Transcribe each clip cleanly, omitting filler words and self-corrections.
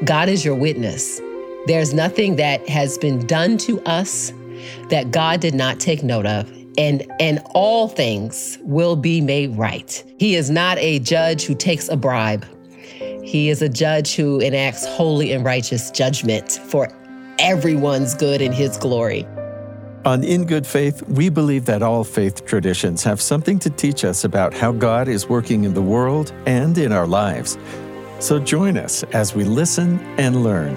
God is your witness. There's nothing that has been done to us that God did not take note of, and all things will be made right. He is not a judge who takes a bribe. He is a judge who enacts holy and righteous judgment for everyone's good and his glory. On In Good Faith, we believe that all faith traditions have something to teach us about how God is working in the world and in our lives. So join us as we listen and learn.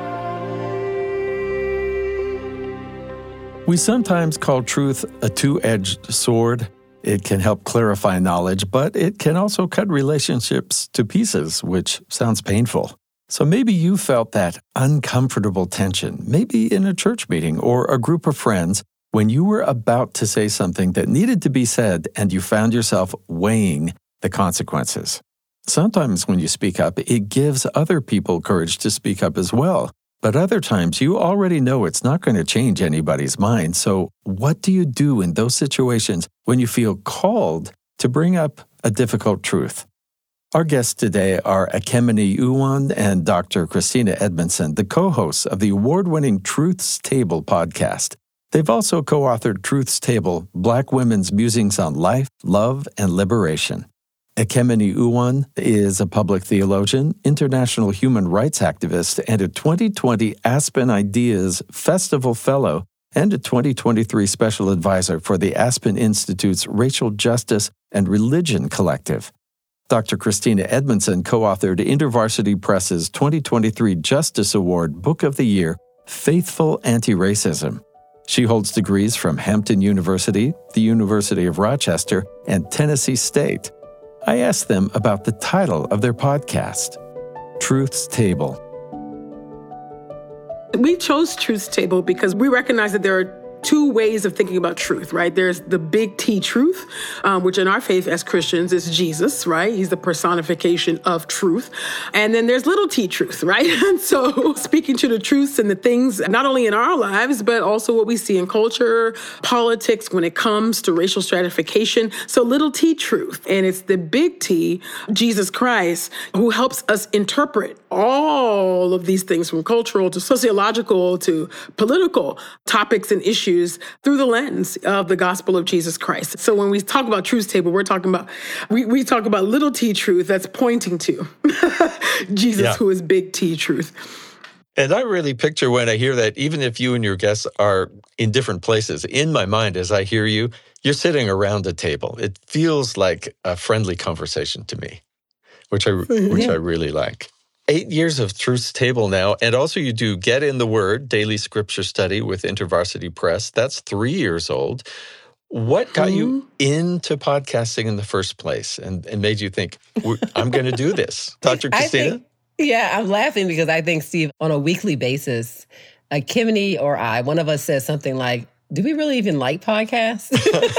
We sometimes call truth a two-edged sword. It can help clarify knowledge, but it can also cut relationships to pieces, which sounds painful. So maybe you felt that uncomfortable tension, maybe in a church meeting or a group of friends, when you were about to say something that needed to be said and you found yourself weighing the consequences. Sometimes when you speak up, it gives other people courage to speak up as well. But other times, you already know it's not going to change anybody's mind. So what do you do in those situations when you feel called to bring up a difficult truth? Our guests today are Ekemini Uwan and Dr. Christina Edmondson, the co-hosts of the award-winning Truth's Table podcast. They've also co-authored Truth's Table, Black Women's Musings on Life, Love, and Liberation. Ekemini Uwan is a public theologian, international human rights activist, and a 2020 Aspen Ideas Festival Fellow and a 2023 Special Advisor for the Aspen Institute's Racial Justice and Religion Collective. Dr. Christina Edmondson co-authored InterVarsity Press's 2023 Justice Award Book of the Year, Faithful Anti-Racism. She holds degrees from Hampton University, the University of Rochester, and Tennessee State. I asked them about the title of their podcast, Truth's Table. We chose Truth's Table because we recognize that there are two ways of thinking about truth, right? There's the big T truth, which in our faith as Christians is Jesus, right? He's the personification of truth. And then there's little T truth, right? And so speaking to the truths and the things, not only in our lives, but also what we see in culture, politics, when it comes to racial stratification. So little T truth. And it's the big T, Jesus Christ, who helps us interpret all of these things from cultural to sociological to political topics and issues through the lens of the gospel of Jesus Christ. So when we talk about Truth's Table, we're talking about, we talk about little T truth that's pointing to Jesus, who is big T truth. And I really picture when I hear that, even if you and your guests are in different places, in my mind, as I hear you, you're sitting around a table. It feels like a friendly conversation to me, which I really like. 8 years of Truth's Table now, and also you do Get in the Word, daily scripture study with InterVarsity Press. That's 3 years old. What got you into podcasting in the first place and made you think, I'm going to do this? Dr. Christina? I'm laughing because I think, Steve, on a weekly basis, Ekemini or I, one of us says something like, do we really even like podcasts?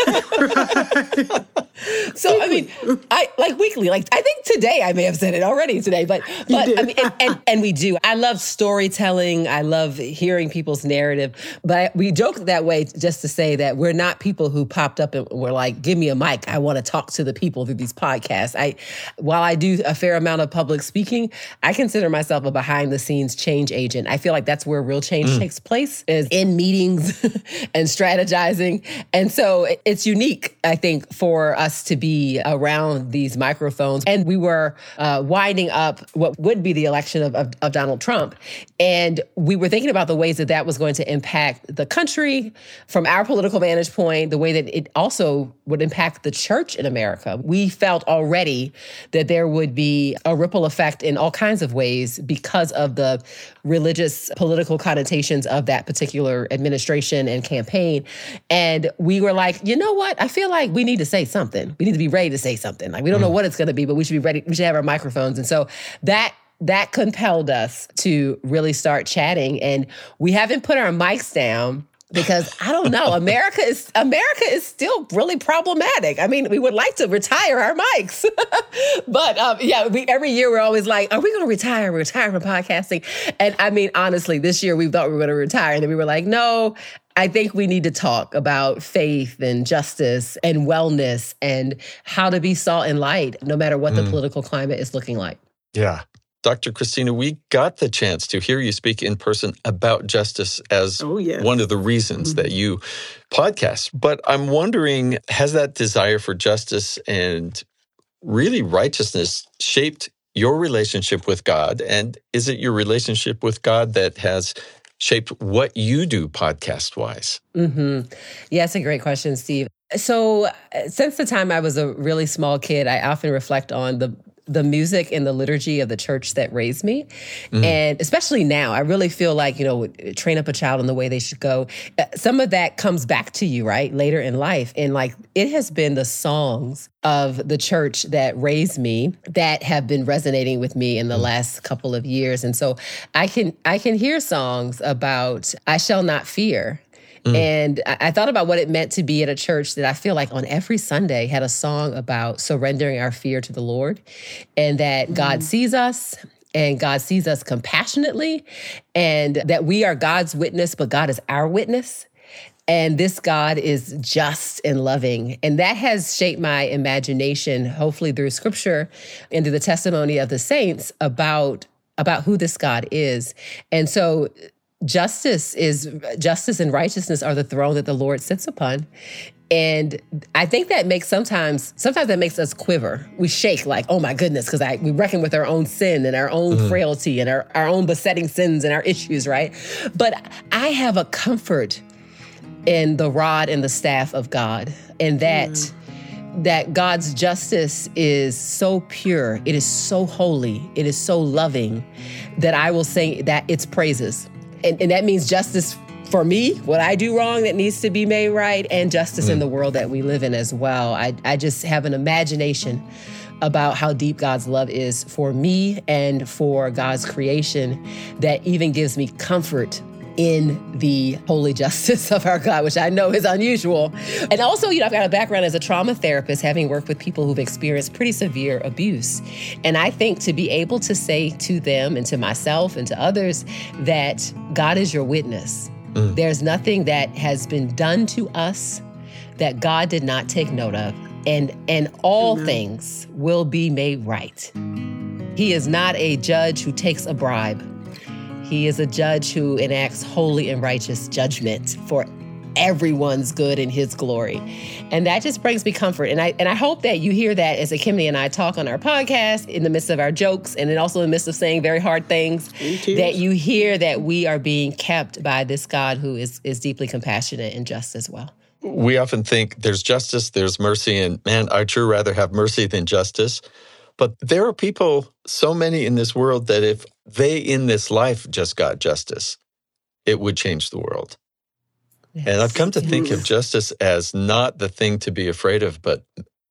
So, I mean, I like weekly, like I think today I may have said it already today, but I mean, and we do. I love storytelling. I love hearing people's narrative, but we joke that way just to say that we're not people who popped up and were like, give me a mic. I want to talk to the people through these podcasts. While I do a fair amount of public speaking, I consider myself a behind the scenes change agent. I feel like that's where real change takes place, is in meetings and strategizing. And so it's unique, I think, for us to be around these microphones. And we were winding up what would be the election of Donald Trump. And we were thinking about the ways that that was going to impact the country from our political vantage point, the way that it also would impact the church in America. We felt already that there would be a ripple effect in all kinds of ways because of the religious political connotations of that particular administration and campaign. And we were like, you know what? I feel like we need to say something. We need to be ready to say something. Like, we don't know what it's going to be, but we should be ready. We should have our microphones. And so that compelled us to really start chatting. And we haven't put our mics down because I don't know, America is still really problematic. I mean, we would like to retire our mics, but every year we're always like, are we going to retire? We're retiring from podcasting. And I mean, honestly, this year we thought we were going to retire, and then we were like, no, I think we need to talk about faith and justice and wellness and how to be salt and light, no matter what the political climate is looking like. Yeah. Dr. Christina, we got the chance to hear you speak in person about justice as one of the reasons that you podcast. But I'm wondering, has that desire for justice and really righteousness shaped your relationship with God? And is it your relationship with God that has shaped what you do podcast-wise? Yeah, that's a great question, Steve. So since the time I was a really small kid, I often reflect on the music and the liturgy of the church that raised me. And especially now, I really feel like, train up a child in the way they should go. Some of that comes back to you, right, later in life. And like, it has been the songs of the church that raised me that have been resonating with me in the last couple of years. And so I can hear songs about, I shall not fear. And I thought about what it meant to be at a church that I feel like on every Sunday had a song about surrendering our fear to the Lord, and that God sees us, and God sees us compassionately, and that we are God's witness, but God is our witness. And this God is just and loving. And that has shaped my imagination, hopefully through scripture and through the testimony of the saints about who this God is. And so justice and righteousness are the throne that the Lord sits upon. And I think that makes sometimes that makes us quiver. We shake like, oh my goodness, because we reckon with our own sin and our own frailty and our own besetting sins and our issues, right? But I have a comfort in the rod and the staff of God, and that God's justice is so pure, it is so holy, it is so loving, that I will sing that its praises. And that means justice for me, what I do wrong that needs to be made right, and justice in the world that we live in as well. I just have an imagination about how deep God's love is for me and for God's creation that even gives me comfort in the holy justice of our God, which I know is unusual. And also, I've got a background as a trauma therapist, having worked with people who've experienced pretty severe abuse. And I think to be able to say to them and to myself and to others that God is your witness. There's nothing that has been done to us that God did not take note of. And all things will be made right. He is not a judge who takes a bribe. He is a judge who enacts holy and righteous judgment for everyone's good and his glory. And that just brings me comfort. And I hope that you hear that as Kimberly and I talk on our podcast, in the midst of our jokes, and then also in the midst of saying very hard things, that you hear that we are being kept by this God who is deeply compassionate and just as well. We often think there's justice, there's mercy, and man, I'd sure rather have mercy than justice. But there are people, so many in this world, that if they in this life just got justice, it would change the world. Yes. And I've come to think of justice as not the thing to be afraid of, but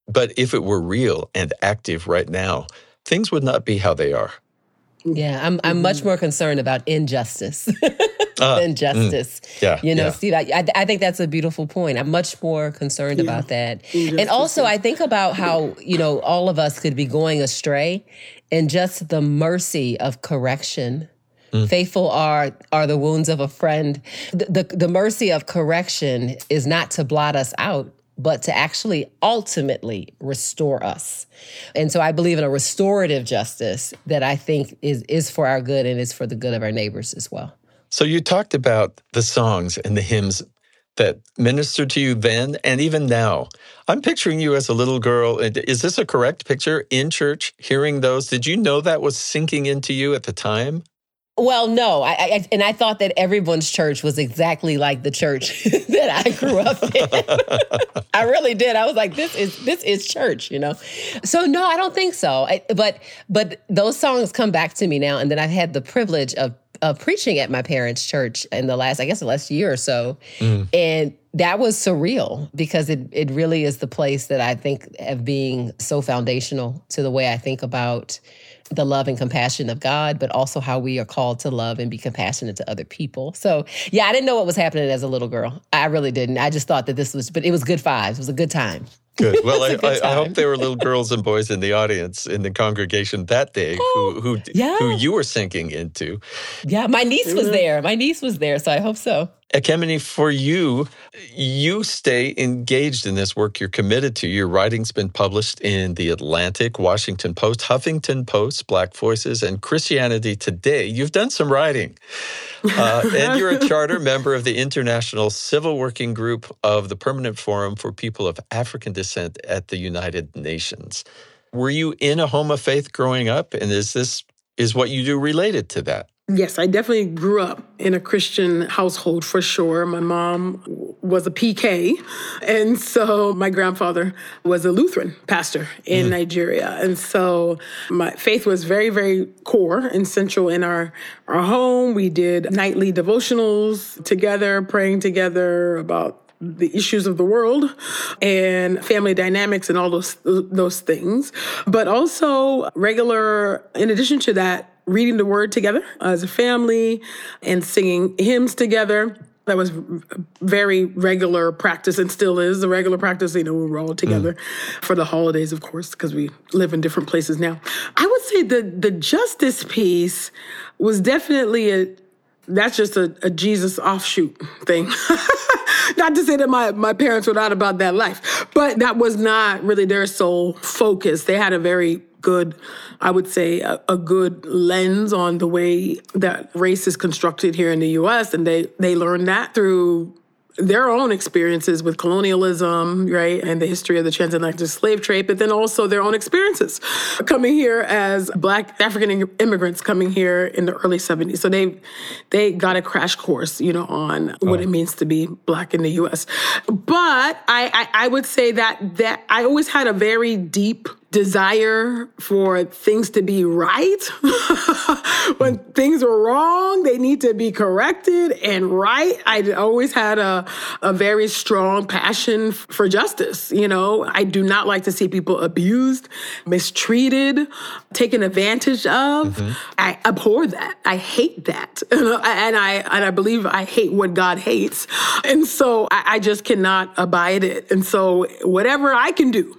if it were real and active right now, things would not be how they are. Yeah, I'm much more concerned about injustice than justice. Steve, I think that's a beautiful point. I'm much more concerned about that. And also, I think about how, all of us could be going astray, and just the mercy of correction. Faithful are the wounds of a friend. The mercy of correction is not to blot us out, but to actually ultimately restore us. And so I believe in a restorative justice that I think is for our good and is for the good of our neighbors as well. So you talked about the songs and the hymns that ministered to you then and even now. I'm picturing you as a little girl. Is this a correct picture in church, hearing those? Did you know that was sinking into you at the time? Well, no, I thought that everyone's church was exactly like the church that I grew up in. I really did. I was like, this is church, So no, I don't think so. But those songs come back to me now, and then I've had the privilege of preaching at my parents' church in the last year or so, and that was surreal because it really is the place that I think of being so foundational to the way I think about the love and compassion of God, but also how we are called to love and be compassionate to other people. So yeah, I didn't know what was happening as a little girl. I really didn't. I just thought that but it was good vibes. It was a good time. Good. Well, I hope there were little girls and boys in the audience, in the congregation that day who you were sinking into. Yeah, my niece was there. So I hope so. Ekemini, for you, you stay engaged in this work you're committed to. Your writing's been published in The Atlantic, Washington Post, Huffington Post, Black Voices, and Christianity Today. You've done some writing. And you're a charter member of the International Civil Working Group of the Permanent Forum for People of African Descent at the United Nations. Were you in a home of faith growing up? And is what you do related to that? Yes, I definitely grew up in a Christian household for sure. My mom was a PK, and so my grandfather was a Lutheran pastor in Nigeria. And so my faith was very, very core and central in our home. We did nightly devotionals together, praying together about the issues of the world and family dynamics and all those things. But also in addition to that, reading the word together as a family and singing hymns together. That was very regular practice and still is a regular practice, when we're all together for the holidays, of course, because we live in different places now. I would say the justice piece was definitely that's just a Jesus offshoot thing. Not to say that my parents were not about that life, but that was not really their sole focus. They had a very good, I would say, a good lens on the way that race is constructed here in the U.S., and they learned that through their own experiences with colonialism, right, and the history of the transatlantic slave trade, but then also their own experiences coming here as Black African immigrants coming here in the early 70s. So they got a crash course, on what it means to be Black in the U.S. But I would say that I always had a very deep desire for things to be right. When things are wrong, they need to be corrected and right. I always had a very strong passion for justice. I do not like to see people abused, mistreated, taken advantage of. Mm-hmm. I abhor that. I hate that. And I believe I hate what God hates. And so I just cannot abide it. And so whatever I can do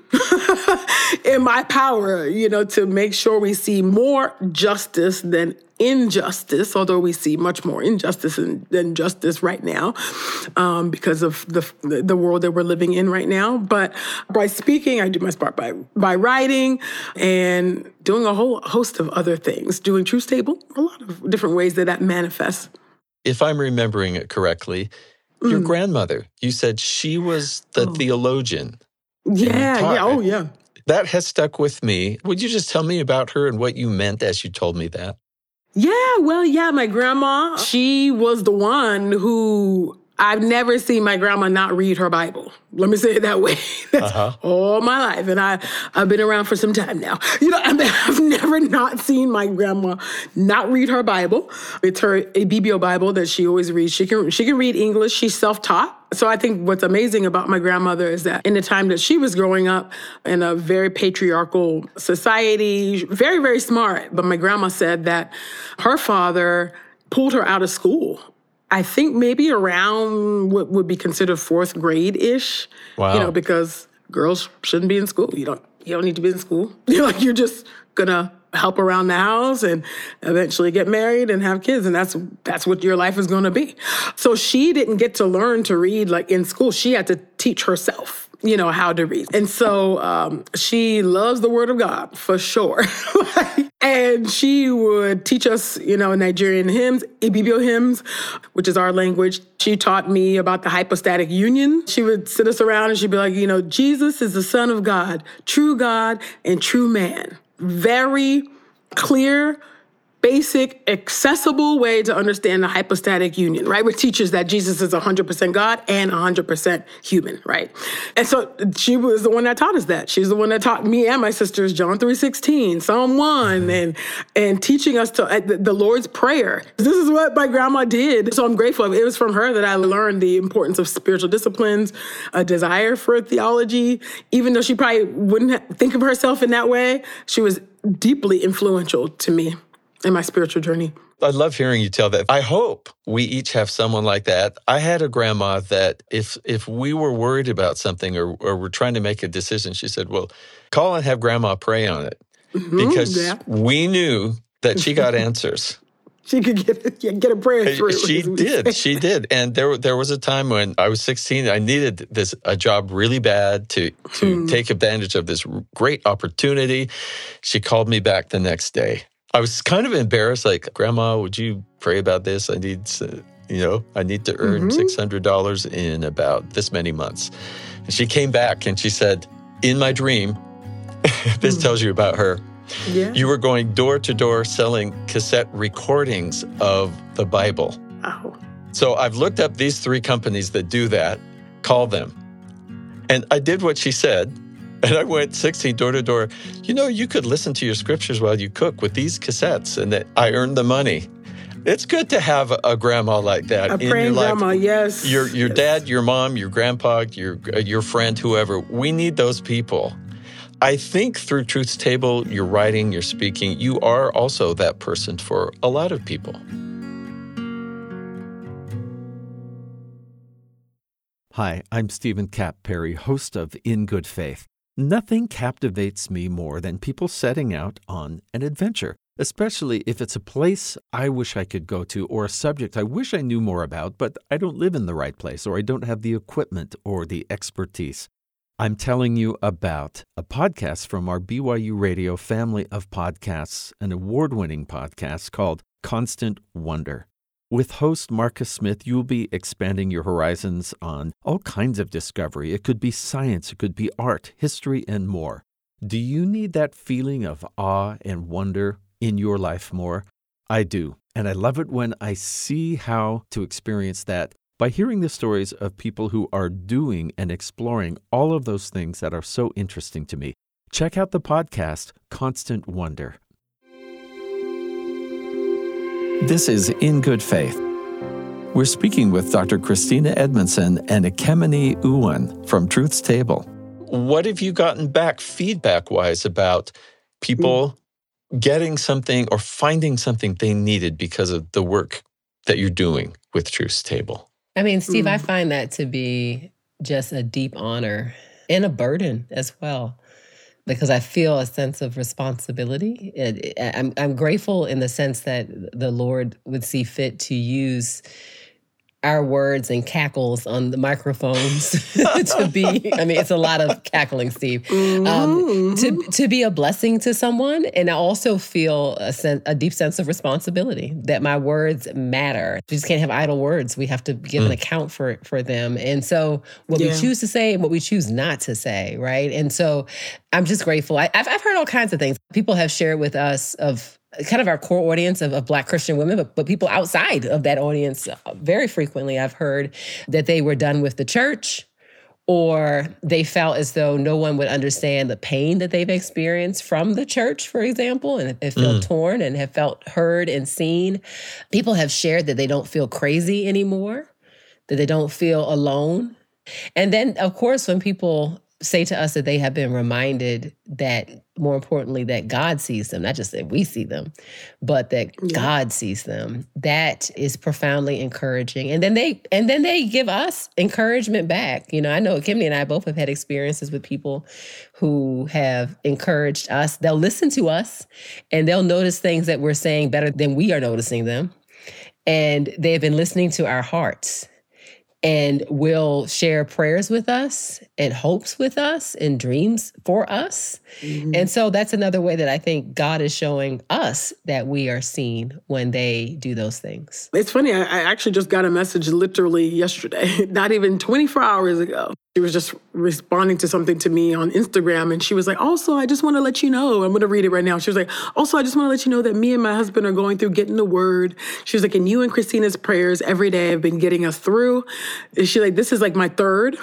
in my power, to make sure we see more justice than injustice, although we see much more injustice than justice right now because of the world that we're living in right now. But by speaking, I do my part by writing and doing a whole host of other things, doing Truth Table, a lot of different ways that manifests. If I'm remembering it correctly, your grandmother, you said she was the theologian. Yeah. That has stuck with me. Would you just tell me about her and what you meant as you told me that? My grandma, she was the one who, I've never seen my grandma not read her Bible. Let me say it that way. That's all my life. And I've been around for some time now. I've never not seen my grandma not read her Bible. It's her ABBO Bible that she always reads. She can read English. She's self-taught. So I think what's amazing about my grandmother is that in the time that she was growing up in a very patriarchal society, very, very smart. But my grandma said that her father pulled her out of school. I think maybe around what would be considered fourth grade-ish. Wow. Because girls shouldn't be in school. You don't need to be in school. You're just gonna help around the house and eventually get married and have kids, and that's what your life is going to be. So she didn't get to learn to read in school. She had to teach herself, how to read. And so she loves the Word of God for sure. And she would teach us, Nigerian hymns, ABBO hymns, which is our language. She taught me about the hypostatic union. She would sit us around and she'd be like, Jesus is the Son of God, and true man. Very clear, basic, accessible way to understand the hypostatic union, right? Which teaches that Jesus is 100% God and 100% human, right? And so she was the one that taught us that. She's the one that taught me and my sisters John 3:16, Psalm 1, and teaching us the Lord's Prayer. This is what my grandma did. So I'm grateful. It was from her that I learned the importance of spiritual disciplines, a desire for theology. Even though she probably wouldn't think of herself in that way, she was deeply influential to me in my spiritual journey. I love hearing you tell that. I hope we each have someone like that. I had a grandma that if we were worried about something or were trying to make a decision, she said, well, call and have grandma pray on it. Because we knew that she got answers. she could get a prayer through. She did. And there was a time when I was 16, I needed a job really bad to take advantage of this great opportunity. She called me back the next day. I was kind of embarrassed, like, Grandma, would you pray about this? I need to earn $600 in about this many months. And she came back and she said, in my dream, this tells you about her, you were going door to door selling cassette recordings of the Bible. Oh. So I've looked up these 3 companies that do that, call them. And I did what she said. And I went 16 door to door. You could listen to your scriptures while you cook with these cassettes, and that I earned the money. It's good to have a grandma like that in your life. Grandma, yes. Your dad, your mom, your grandpa, your friend, whoever. We need those people. I think through Truth's Table, your writing, your speaking, you are also that person for a lot of people. Hi, I'm Stephen Cap Perry, host of In Good Faith. Nothing captivates me more than people setting out on an adventure, especially if it's a place I wish I could go to or a subject I wish I knew more about, but I don't live in the right place or I don't have the equipment or the expertise. I'm telling you about a podcast from our BYU Radio family of podcasts, an award-winning podcast called Constant Wonder. With host Marcus Smith, you'll be expanding your horizons on all kinds of discovery. It could be science, it could be art, history, and more. Do you need that feeling of awe and wonder in your life more? I do, and I love it when I see how to experience that by hearing the stories of people who are doing and exploring all of those things that are so interesting to me. Check out the podcast, Constant Wonder. This is In Good Faith. We're speaking with Dr. Christina Edmondson and Ekemini Uwan from Truth's Table. What have you gotten back feedback-wise about people getting something or finding something they needed because of the work that you're doing with Truth's Table? I mean, Steve, I find that to be just a deep honor and a burden as well, because I feel a sense of responsibility. I'm grateful in the sense that the Lord would see fit to use our words and cackles on the microphones to be, I mean, it's a lot of cackling, Steve, to be a blessing to someone. And I also feel a deep sense of responsibility that my words matter. We just can't have idle words. We have to give an account for them. And so what we choose to say and what we choose not to say, right? And so I'm just grateful. I've heard all kinds of things. People have shared with us of kind of our core audience of Black Christian women, but people outside of that audience. Very frequently I've heard that they were done with the church, or they felt as though no one would understand the pain that they've experienced from the church, for example, and have felt torn and have felt heard and seen. People have shared that they don't feel crazy anymore, that they don't feel alone. And then, of course, when people say to us that they have been reminded that, more importantly, that God sees them, not just that we see them, but that God sees them, that is profoundly encouraging. And then they give us encouragement back. You know, I know Ekemini and I both have had experiences with people who have encouraged us. They'll listen to us and they'll notice things that we're saying better than we are noticing them. And they have been listening to our hearts, and will share prayers with us and hopes with us and dreams for us. And so that's another way that I think God is showing us that we are seen when they do those things. It's funny. I actually just got a message literally yesterday, not even 24 hours ago. She was just responding to something to me on Instagram, and she was like, also, I just want to let you know, I'm going to read it right now. She was like, also, I just want to let you know that me and my husband are going through getting the word. She was like, and you and Christina's prayers every day have been getting us through. And she's like, this is like my third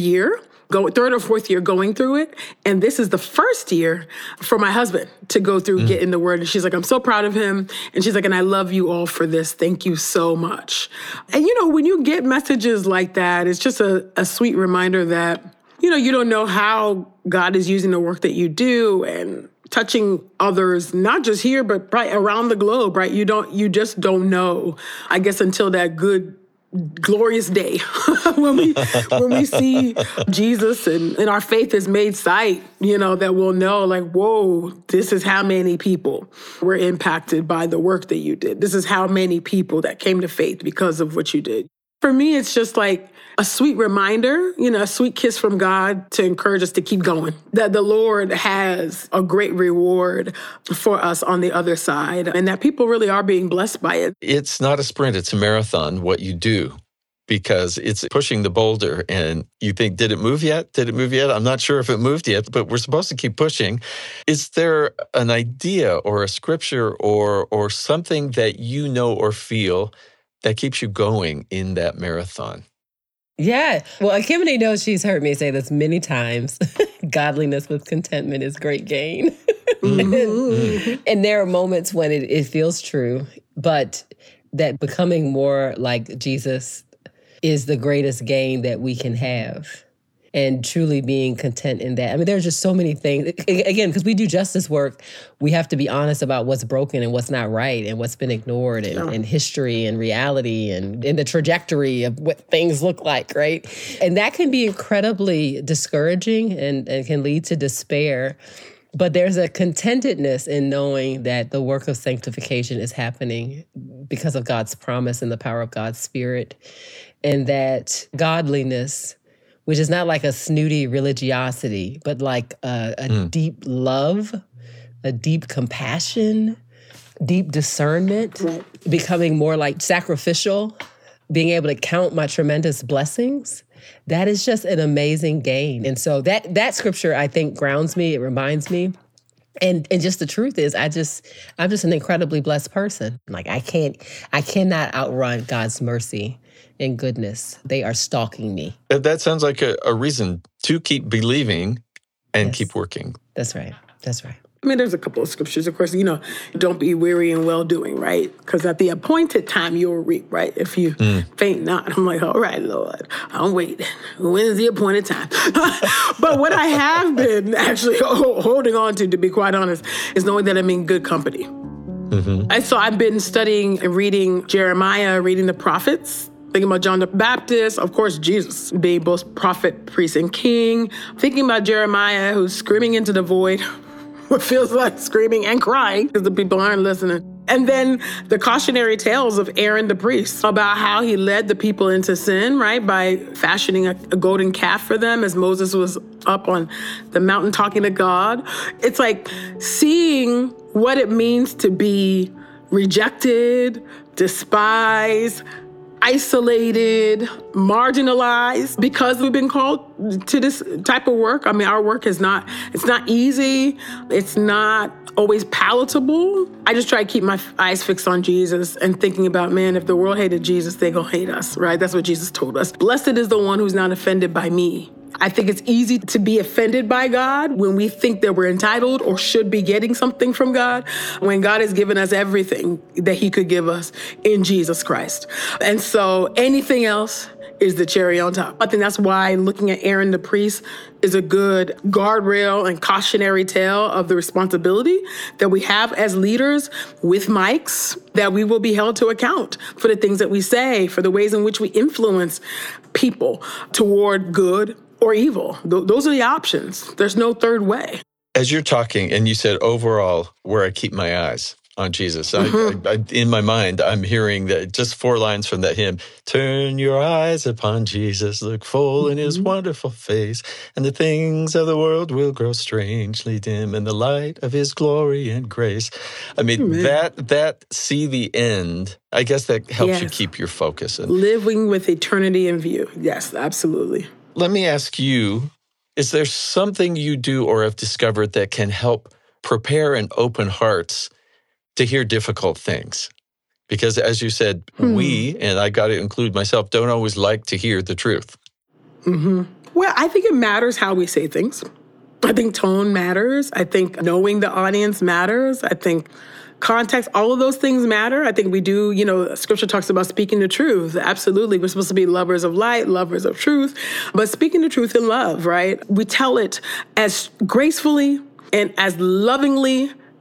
or fourth year going through it. And this is the first year for my husband to go through getting the word. And she's like, I'm so proud of him. And she's like, and I love you all for this. Thank you so much. And, you know, when you get messages like that, it's just a sweet reminder that, you know, you don't know how God is using the work that you do and touching others, not just here, but right around the globe, right? You just don't know, I guess, until that good glorious day when we see Jesus and our faith is made sight, that we'll know like, whoa, this is how many people were impacted by the work that you did. This is how many people that came to faith because of what you did. For me, it's just like a sweet reminder, a sweet kiss from God to encourage us to keep going, that the Lord has a great reward for us on the other side, and that people really are being blessed by it. It's not a sprint, it's a marathon, what you do, because it's pushing the boulder and you think, did it move yet? Did it move yet? I'm not sure if it moved yet, but we're supposed to keep pushing. Is there an idea or a scripture or something that you know or feel that keeps you going in that marathon? Yeah. Well, Kimberly knows, she's heard me say this many times. Godliness with contentment is great gain. Mm-hmm. And there are moments when it feels true, but that becoming more like Jesus is the greatest gain that we can have. And truly being content in that. I mean, there's just so many things. Again, because we do justice work, we have to be honest about what's broken and what's not right and what's been ignored and history and reality and the trajectory of what things look like, right? And that can be incredibly discouraging and can lead to despair. But there's a contentedness in knowing that the work of sanctification is happening because of God's promise and the power of God's Spirit, and that godliness, which is not like a snooty religiosity, but like a deep love, a deep compassion, deep discernment, becoming more like sacrificial, being able to count my tremendous blessings. That is just an amazing gain. And so that scripture, I think, grounds me. It reminds me. And just the truth is, I'm just an incredibly blessed person. Like I cannot outrun God's mercy and goodness. They are stalking me. That sounds like a reason to keep believing and keep working. That's right. That's right. I mean, there's a couple of scriptures, of course, don't be weary in well-doing, right? Because at the appointed time, you'll reap, right? If you faint not. I'm like, all right, Lord, I'm waiting. When is the appointed time? But what I have been actually holding on to be quite honest, is knowing that I'm in good company. Mm-hmm. And so I've been studying and reading Jeremiah, reading the prophets, thinking about John the Baptist, of course, Jesus being both prophet, priest, and king. Thinking about Jeremiah, who's screaming into the void, what feels like screaming and crying because the people aren't listening. And then the cautionary tales of Aaron the priest about how he led the people into sin, right? By fashioning a golden calf for them as Moses was up on the mountain talking to God. It's like seeing what it means to be rejected, despised, isolated, marginalized, because we've been called to this type of work. I mean, our work it's not easy. It's not always palatable. I just try to keep my eyes fixed on Jesus and thinking about, man, if the world hated Jesus, they're going to hate us, right? That's what Jesus told us. Blessed is the one who's not offended by me. I think it's easy to be offended by God when we think that we're entitled or should be getting something from God, when God has given us everything that he could give us in Jesus Christ. And so anything else is the cherry on top. I think that's why looking at Aaron the priest is a good guardrail and cautionary tale of the responsibility that we have as leaders with mics, that we will be held to account for the things that we say, for the ways in which we influence people toward good or evil. Those are the options. There's no third way. As you're talking, and you said overall, where I keep my eyes on Jesus. I, in my mind, I'm hearing that just 4 lines from that hymn. Turn your eyes upon Jesus, look full in his wonderful face, and the things of the world will grow strangely dim in the light of his glory and grace. I mean, that see the end, I guess that helps you keep your focus. And living with eternity in view. Yes, absolutely. Let me ask you, is there something you do or have discovered that can help prepare and open hearts to hear difficult things? Because as you said, we, and I got to include myself, don't always like to hear the truth. Mm-hmm. Well, I think it matters how we say things. I think tone matters. I think knowing the audience matters. I think context, all of those things matter. I think we do, scripture talks about speaking the truth. Absolutely. We're supposed to be lovers of light, lovers of truth, but speaking the truth in love, right? We tell it as gracefully and as lovingly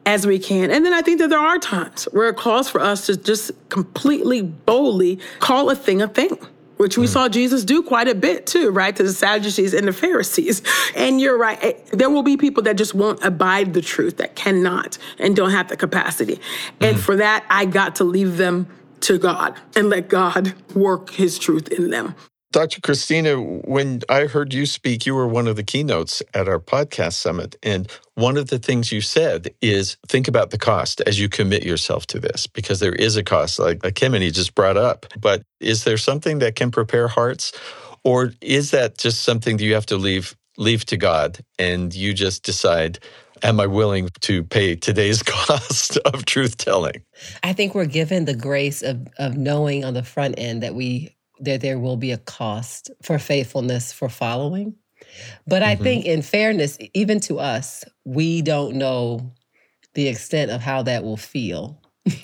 as we can. And then I think that there are times where it calls for us to just completely boldly call a thing, which we saw Jesus do quite a bit too, right? To the Sadducees and the Pharisees. And you're right. There will be people that just won't abide the truth, that cannot and don't have the capacity. And for that, I got to leave them to God and let God work his truth in them. Dr. Christina, when I heard you speak, you were one of the keynotes at our podcast summit. And one of the things you said is think about the cost as you commit yourself to this, because there is a cost, like Ekemini just brought up. But is there something that can prepare hearts? Or is that just something that you have to leave to God and you just decide, am I willing to pay today's cost of truth-telling? I think we're given the grace of knowing on the front end that there will be a cost for faithfulness, for following. But I think in fairness, even to us, we don't know the extent of how that will feel.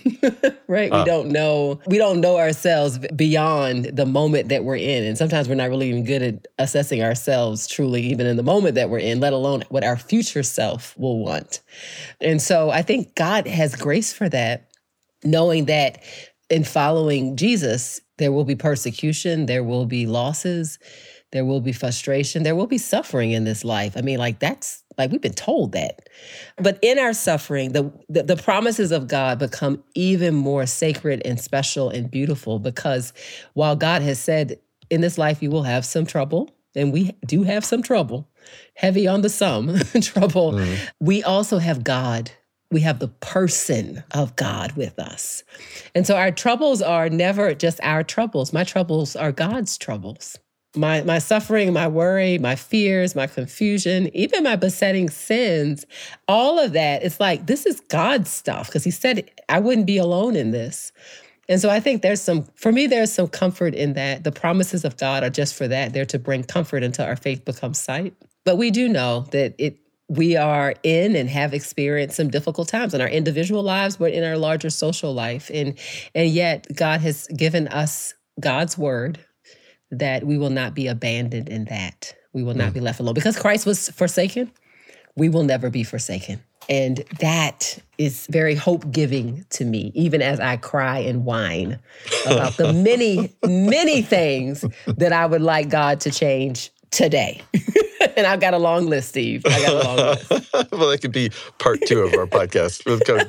Right? We don't know ourselves beyond the moment that we're in. And sometimes we're not really even good at assessing ourselves truly, even in the moment that we're in, let alone what our future self will want. And so I think God has grace for that, knowing that in following Jesus, there will be persecution, there will be losses, there will be frustration, there will be suffering in this life. I mean, that's we've been told that. But in our suffering, the promises of God become even more sacred and special and beautiful, because while God has said, in this life you will have some trouble, and we do have some trouble, heavy on the sum trouble, we also have God. We have the person of God with us. And so our troubles are never just our troubles. My troubles are God's troubles. My suffering, my worry, my fears, my confusion, even my besetting sins, all of that, it's like, this is God's stuff, because he said I wouldn't be alone in this. And so I think there's some comfort in that. The promises of God are just for that. They're to bring comfort until our faith becomes sight. But we do know that we are in and have experienced some difficult times in our individual lives, but in our larger social life. And yet God has given us God's word that we will not be abandoned in that. We will not be left alone. Because Christ was forsaken, we will never be forsaken. And that is very hope-giving to me, even as I cry and whine about the many, many things that I would like God to change today. And I've got a long list, Steve. I got a long list. Well, that could be part 2 of our podcast.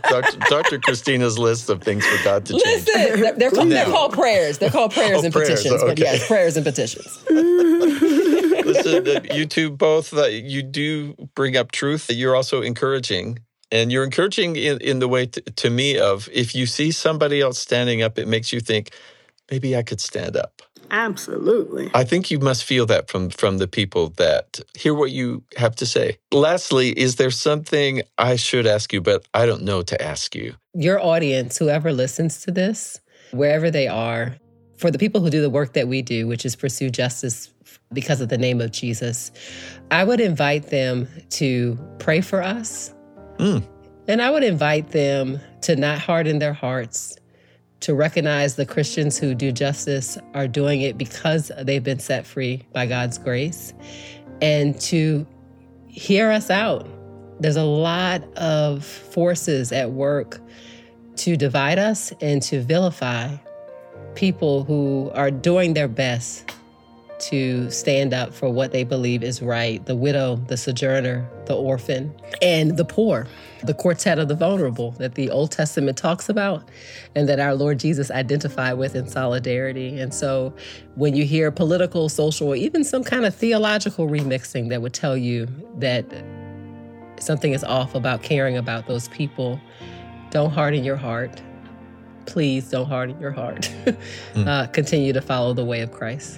Dr. Christina's list of things for God to change. Listen, they're called prayers. They're called prayers and petitions. Okay. But yes, prayers and petitions. Listen, you two both, you do bring up truth. You're also encouraging. And you're encouraging in the way to me of, if you see somebody else standing up, it makes you think, maybe I could stand up. Absolutely. I think you must feel that from the people that hear what you have to say. Lastly, is there something I should ask you, but I don't know to ask you? Your audience, whoever listens to this, wherever they are, for the people who do the work that we do, which is pursue justice because of the name of Jesus, I would invite them to pray for us. And I would invite them to not harden their hearts, to recognize the Christians who do justice are doing it because they've been set free by God's grace, and to hear us out. There's a lot of forces at work to divide us and to vilify people who are doing their best to stand up for what they believe is right: the widow, the sojourner, the orphan, and the poor, the quartet of the vulnerable that the Old Testament talks about and that our Lord Jesus identified with in solidarity. And so when you hear political, social, or even some kind of theological remixing that would tell you that something is off about caring about those people, don't harden your heart. Please don't harden your heart. Continue to follow the way of Christ.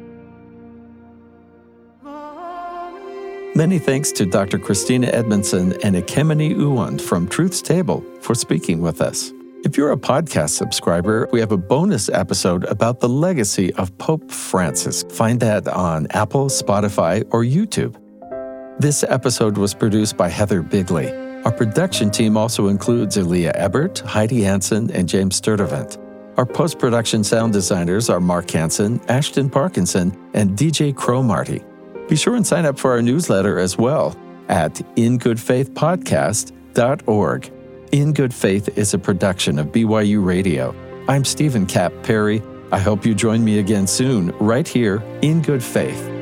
Many thanks to Dr. Christina Edmondson and Ekemini Uwand from Truth's Table for speaking with us. If you're a podcast subscriber, we have a bonus episode about the legacy of Pope Francis. Find that on Apple, Spotify, or YouTube. This episode was produced by Heather Bigley. Our production team also includes Aaliyah Ebert, Heidi Hansen, and James Sturdivant. Our post-production sound designers are Mark Hansen, Ashton Parkinson, and DJ Crow-Marty. Be sure and sign up for our newsletter as well at ingoodfaithpodcast.org. In Good Faith is a production of BYU Radio. I'm Stephen Kapp Perry. I hope you join me again soon, right here in Good Faith.